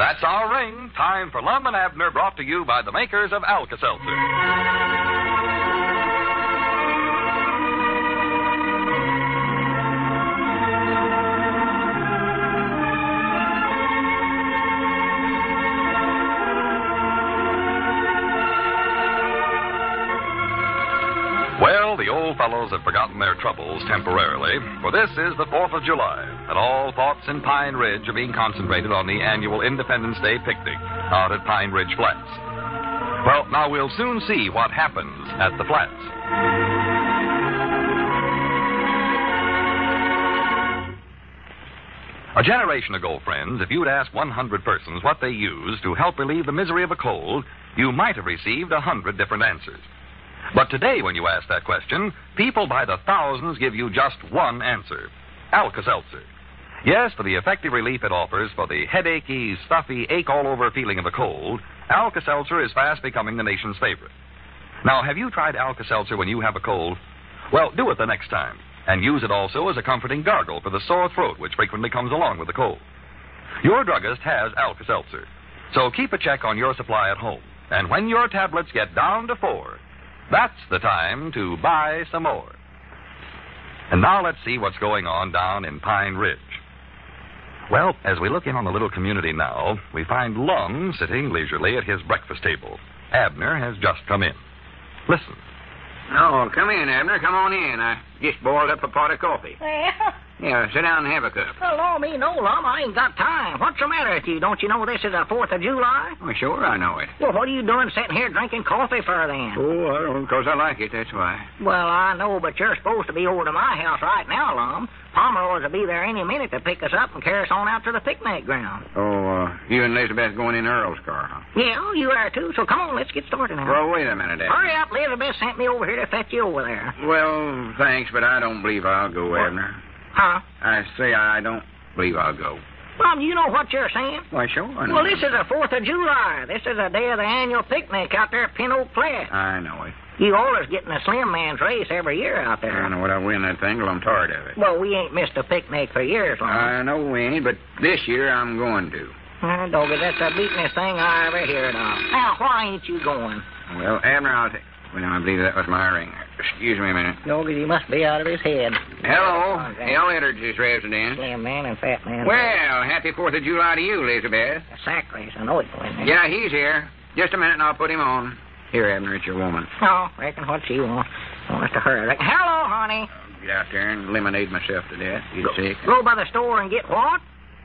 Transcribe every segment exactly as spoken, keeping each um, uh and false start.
That's our ring. Time for Lum and Abner, brought to you by the makers of Alka-Seltzer. Well, the old fellows have forgotten their troubles temporarily, for this is the fourth of July, and all thoughts in Pine Ridge are being concentrated on the annual Independence Day picnic out at Pine Ridge Flats. Well, now we'll soon see what happens at the Flats. A generation ago, friends, if you'd asked one hundred persons what they use to help relieve the misery of a cold, you might have received a hundred different answers. But today, when you ask that question, people by the thousands give you just one answer: Alka-Seltzer. Yes, for the effective relief it offers for the headachy, stuffy, ache-all-over feeling of a cold, Alka-Seltzer is fast becoming the nation's favorite. Now, have you tried Alka-Seltzer when you have a cold? Well, do it the next time, and use it also as a comforting gargle for the sore throat which frequently comes along with the cold. Your druggist has Alka-Seltzer, so keep a check on your supply at home, and when your tablets get down to four, that's the time to buy some more. And now let's see what's going on down in Pine Ridge. Well, as we look in on the little community now, we find Lum sitting leisurely at his breakfast table. Abner has just come in. Listen. Oh, come in, Abner. Come on in. I just boiled up a pot of coffee. Well, Yeah, sit down and have a cup. hello, me no, Lum. I ain't got time. What's the matter with you? Don't you know this is the fourth of July? Well, sure, I know it. Well, what are you doing sitting here drinking coffee for then? Oh, I don't, because I like it, that's why. Well, I know, but you're supposed to be over to my house right now, Lum. Pomeroy's will be there any minute to pick us up and carry us on out to the picnic ground. Oh, uh, you and Elizabeth going in Earl's car, huh? Yeah, you are too, so come on, let's get started now. Well, wait a minute, Abner. Hurry up, Elizabeth sent me over here to fetch you over there. Well, thanks, but I don't believe I'll go, Abner. Huh? I say I don't believe I'll go. Lum, you know what you're saying? Why, sure, I know. Well, this is the fourth of July. This is the day of the annual picnic out there at Pin Oak Flat. I know it. You always getting a slim man's race every year out there. I know what I win that thing till I'm tired of it. Well, we ain't missed a picnic for years, Lum. I know we ain't, but this year I'm going to. Uh, doggy, that's the beatin'est thing I ever heard of. Now, why ain't you going? Well, Abner, I'll take... Well, I believe that was my ring. Excuse me a minute. Doggy, he must be out of his head. Hello. Okay. Hell Edwards' residence. Slim man and fat man. Well, happy fourth of July to you, Elizabeth. A sack race. I know it's going there. Yeah, he's here. Just a minute and I'll put him on. Here, Abner, it's your woman. Oh, reckon what she wants. Want us to hurry. Reckon. Hello, honey. I'll get out there and lemonade myself to death. You sick? Go by the store and get what?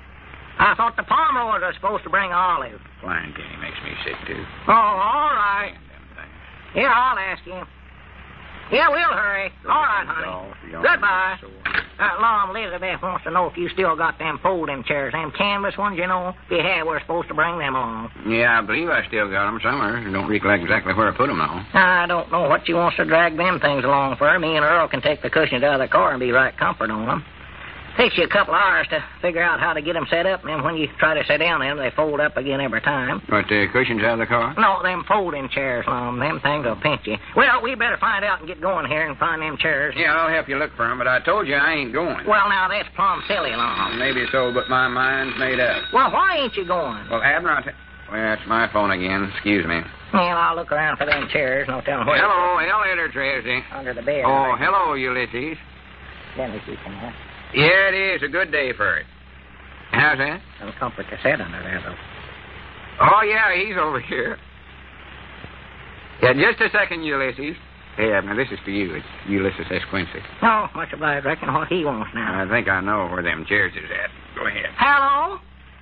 I thought the Pomeroys were supposed to bring olive. Flying Kenny makes me sick, too. Oh, all right. Damn thing. Yeah, I'll ask him. Yeah, we'll hurry. All right, honey. Goodbye. Uh, Lum, Elizabeth wants to know if you still got them folding chairs, them canvas ones, you know. If you have, we're supposed to bring them along. Yeah, I believe I still got them somewhere. I don't recollect exactly where I put them, though. I don't know what she wants to drag them things along for. Me and Earl can take the cushions out of the car and be right comfort on them. Takes you a couple hours to figure out how to get them set up, and then when you try to sit down in them, they fold up again every time. What, the cushions out of the car? No, them folding chairs, Lum. Them things will pinch you. Well, we better find out and get going here and find them chairs. Yeah, I'll help you look for them, but I told you I ain't going. Well, now, that's plumb silly, Lum. Maybe so, but my mind's made up. Well, why ain't you going? Well, Abner, I'll t- Well, that's my phone again. Excuse me. Well, I'll look around for them chairs, and I'll tell them where. Hello, Hell Edwards' residence. Under the bed. Oh, hello, Ulysses. Let me see some more. Yeah, it is a good day for it. How's that? Some comfort to sit under there, though. Oh, yeah, he's over here. Yeah, just a second, Ulysses. Hey, Abner, this is for you. It's Ulysses S. Quincy. No, much obliged. Reckon what he wants now. I think I know where them chairs is at. Go ahead. Hello?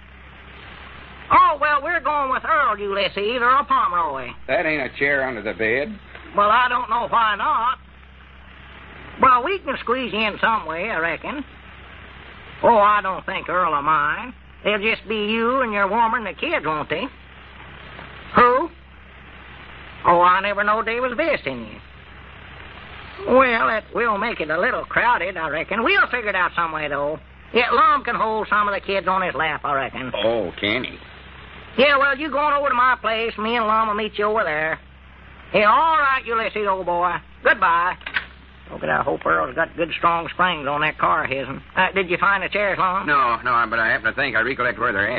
Oh, well, we're going with Earl, Ulysses, or Pomeroy. That ain't a chair under the bed. Well, I don't know why not. Well, we can squeeze you in some way, I reckon. Oh, I don't think Earl will mind. They'll just be you and your woman and the kids, won't they? Who? Oh, I never knowed they was visiting you. Well, it will make it a little crowded, I reckon. We'll figure it out some way, though. Yeah, Lum can hold some of the kids on his lap, I reckon. Oh, can he? Yeah, well, you going over to my place. Me and Lum will meet you over there. Yeah, all right, Ulysses, old boy. Goodbye. Look at I hope Earl's got good, strong springs on that car of his'n. Uh, did you find the chairs, Lum? No, no, but I happen to think I recollect where they're at.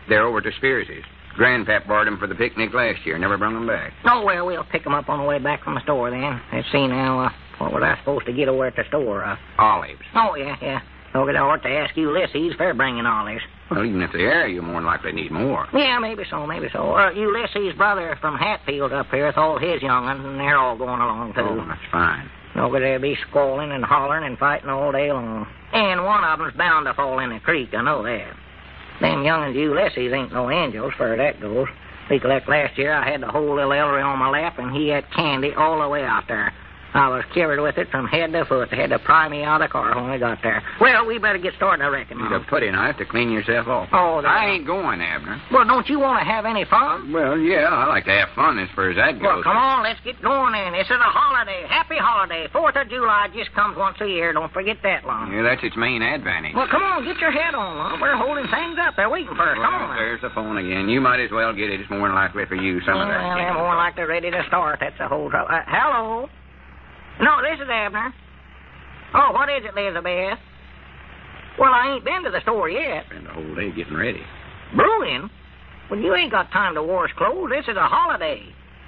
They're over to Spears's. Grandpap borrowed them for the picnic last year. Never brought them back. Oh, well, we'll pick 'em up on the way back from the store then. Let's see now, uh, what was I supposed to get over at the store? Uh, Olives. oh, yeah, yeah. Oh, I ought to ask Ulysses for bringing olives. Well, even if they are, you more than likely need more. Yeah, maybe so, maybe so. Uh, Ulysses' brother from Hatfield up here with all his young'uns, and they're all going along, too. Oh, that's fine. No, but they'll be squalling and hollering and fighting all day long. And one of 'em's bound to fall in the creek, I know that. Them young'uns Ulysses ain't no angels, far that goes. Recollect last year I had the whole little Ellery on my lap, and he had candy all the way out there. I was covered with it from head to foot. They had to pry me out of the car when we got there. Well, we better get started, I reckon. Need a putty knife to clean yourself off. Oh, there. I ain't going, Abner. Well, don't you want to have any fun? Well, yeah, I like to have fun as far as that goes. Well, come on, let's get going then. This is a holiday. Happy holiday. Fourth of July just comes once a year. Don't forget that, Lon. Yeah, that's its main advantage. Well, come on, get your head on, Lon. We're holding things up. They're waiting for us. Well, Come on. there's the phone again. You might as well get it. It's more than likely for you, some of that. Well, they're more like they're ready to start. That's the whole trouble. Uh, hello? No, this is Abner. Oh, what is it, Elizabeth? Well, I ain't been to the store yet. Spend the whole day getting ready. Brewing? Well, you ain't got time to wash clothes. This is a holiday.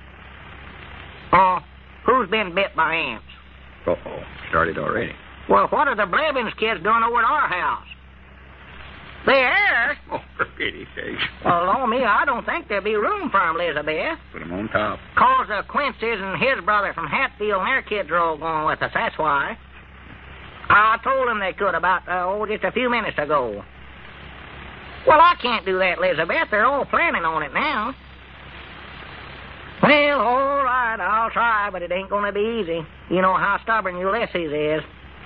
Oh, who's been bit by ants? Uh-oh. Started already. Well, what are the Blevins kids doing over at our house? There? Oh, for pity's sake. Well, oh, me, I don't think there'll be room for 'em, Elizabeth. Put them on top. Cause uh, Quincy's and his brother from Hatfield and their kids are all going with us, that's why. I told them they could about, uh, oh, just a few minutes ago. Well, I can't do that, Elizabeth. They're all planning on it now. Well, all right, I'll try, but it ain't going to be easy. You know how stubborn Ulysses is.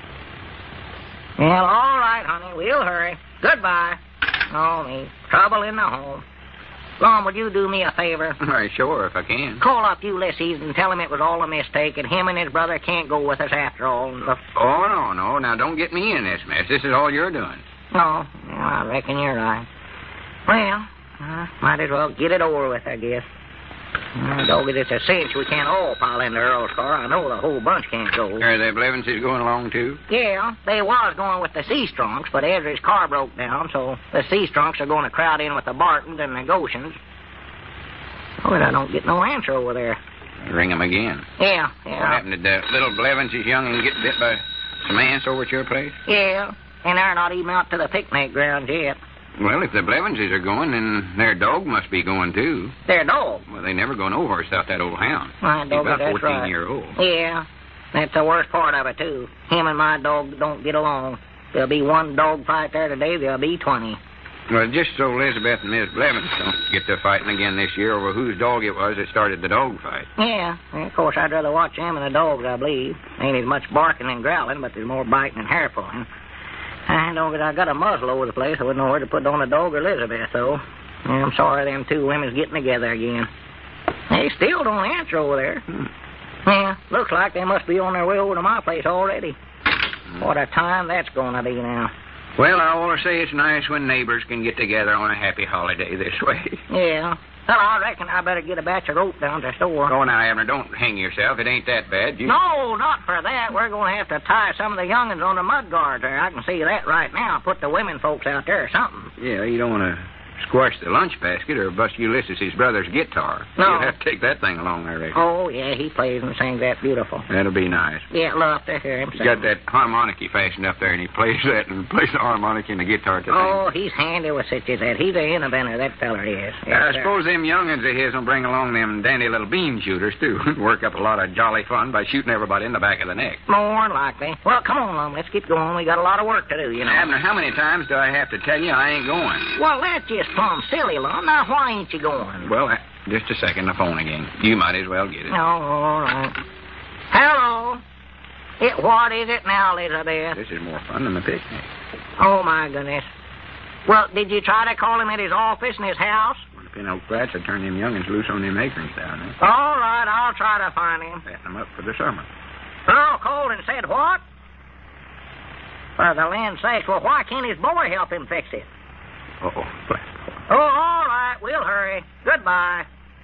Well, all right, honey, we'll hurry. Goodbye. Oh, me. Trouble in the home. Lon, would you do me a favor? Why, sure, if I can. Call up Ulysses and tell him it was all a mistake and him and his brother can't go with us after all. Oh, no, no. Now, don't get me in this mess. This is all you're doing. No, well, I reckon you're right. Well, uh, might as well get it over with, I guess. Uh, doggy, it's a cinch we can't all pile into Earl's car. I know the whole bunch can't go. Are the Blevinses going along, too? Yeah, they was going with the Seastrunks, but Ezra's car broke down, so the Seastrunks are going to crowd in with the Bartons and the Goshens. Oh, but I don't get no answer over there. Ring them again. Yeah, yeah. What happened to the little Blevinses young and get bit by some ants over at your place? Yeah, and they're not even out to the picnic ground yet. Well, if the Blevinses are going, then their dog must be going, too. Their dog? Well, they never go nowhere without that old hound. My He's dog, about that's fourteen right. year old. Yeah, that's the worst part of it, too. Him and my dog don't get along. There'll be one dog fight there today, there'll be twenty. Well, just so Elizabeth and Miss Blevins don't get to fighting again this year over whose dog it was that started the dog fight. Yeah, and of course, I'd rather watch them and the dogs, I believe. Ain't as much barking and growling, but there's more biting and hair pulling. I don't get, I got a muzzle over the place. I wouldn't know where to put it on the dog or Elizabeth, though. Yeah, I'm sorry them two women's getting together again. They still don't answer over there. Hmm. Yeah, looks like they must be on their way over to my place already. Hmm. What a time that's going to be now. Well, I want to say it's nice when neighbors can get together on a happy holiday this way. Yeah. Well, I reckon I better get a batch of rope down to the store. Oh, now, Abner, don't hang yourself. It ain't that bad. You... No, not for that. We're going to have to tie some of the young'uns on the mud guards there. I can see that right now. Put the women folks out there or something. Yeah, you don't want to squash the lunch basket or bust Ulysses' brother's guitar. No. You'll have to take that thing along, I reckon. Oh, yeah, he plays and sings that beautiful. That'll be nice. Yeah, love to hear him He's sing. got that harmonica fastened up there, and he plays that and plays the harmonica and the guitar at the Oh, he's handy with such as that. He's a inventor, that feller is. same. Yes, I sir. suppose them young'uns of his will bring along them dandy little bean shooters, too. Work up a lot of jolly fun by shooting everybody in the back of the neck. More than likely. Well, come on, Lum. Let's get going. We got a lot of work to do, you know. Abner, how many times do I have to tell you I ain't going? Well, that's just plumb silly, Lum. Now, why ain't you going? Well, uh, just a second, the phone again. You might as well get it. Oh, all right. Hello. It, what is it now, Elizabeth? This is more fun than the picnic. Oh, my goodness. Well, did you try to call him at his office in his house? Well, the Pin Oak Flats will turn them young'uns loose on them acorns down there. All right, I'll try to find him. Fatten them up for the summer. Earl called and said what? For the land's sakes, well, why can't his boy help him fix it? Uh-oh. Oh, all right, we'll hurry. Goodbye.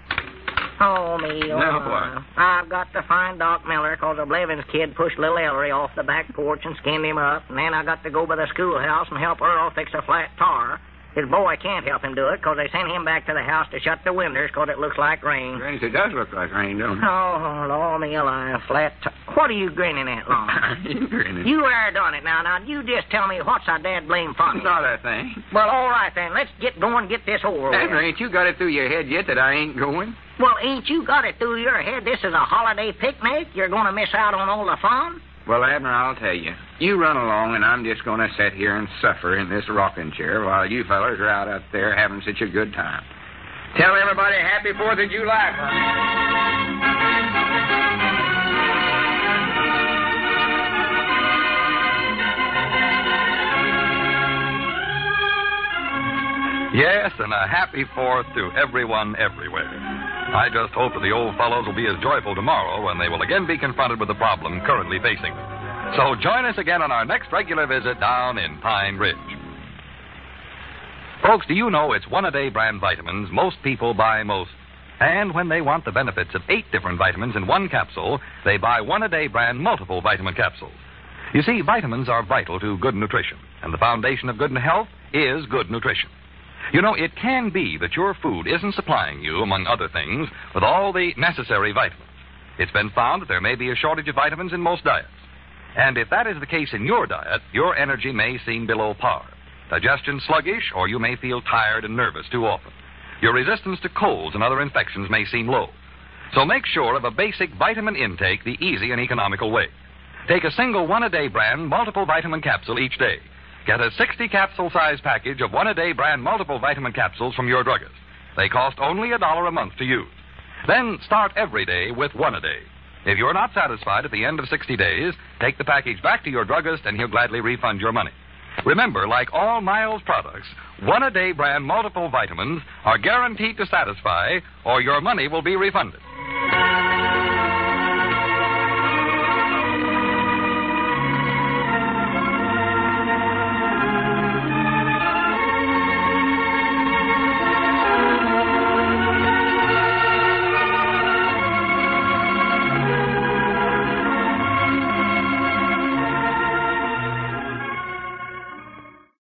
Oh, me. Oh, Now my. what? I've got to find Doc Miller, because the Blevins kid pushed little Ellery off the back porch and skinned him up. And then I got to go by the schoolhouse and help Earl fix a flat tire. His boy can't help him do it because they sent him back to the house to shut the windows because it looks like rain. Granny, it does look like rain, don't it? Oh, Lord, me alive, flat. T- what are you grinning at, Long? You grinning. You are done it now. Now, you just tell me what's a dad blame funny. Not a thing. Well, all right, then. Let's get going and get this over with. Abner, ain't you got it through your head yet that I ain't going? Well, ain't you got it through your head this is a holiday picnic? You're going to miss out on all the fun? Well, Abner, I'll tell you. You run along, and I'm just going to sit here and suffer in this rocking chair while you fellers are out up there having such a good time. Tell everybody Happy Fourth of July. Yes, and a happy Fourth to everyone everywhere. I just hope that the old fellows will be as joyful tomorrow when they will again be confronted with the problem currently facing them. So join us again on our next regular visit down in Pine Ridge. Folks, do you know it's one-a-day brand vitamins most people buy most? And when they want the benefits of eight different vitamins in one capsule, they buy one-a-day brand multiple vitamin capsules. You see, vitamins are vital to good nutrition, and the foundation of good health is good nutrition. You know, it can be that your food isn't supplying you, among other things, with all the necessary vitamins. It's been found that there may be a shortage of vitamins in most diets. And if that is the case in your diet, your energy may seem below par. Digestion sluggish, or you may feel tired and nervous too often. Your resistance to colds and other infections may seem low. So make sure of a basic vitamin intake the easy and economical way. Take a single one-a-day brand multiple vitamin capsule each day. Get a sixty-capsule size package of one-a-day brand multiple vitamin capsules from your druggist. They cost only a dollar a month to use. Then start every day with one a day. If you're not satisfied at the end of sixty days, take the package back to your druggist and he'll gladly refund your money. Remember, like all Miles products, one-a-day brand multiple vitamins are guaranteed to satisfy or your money will be refunded.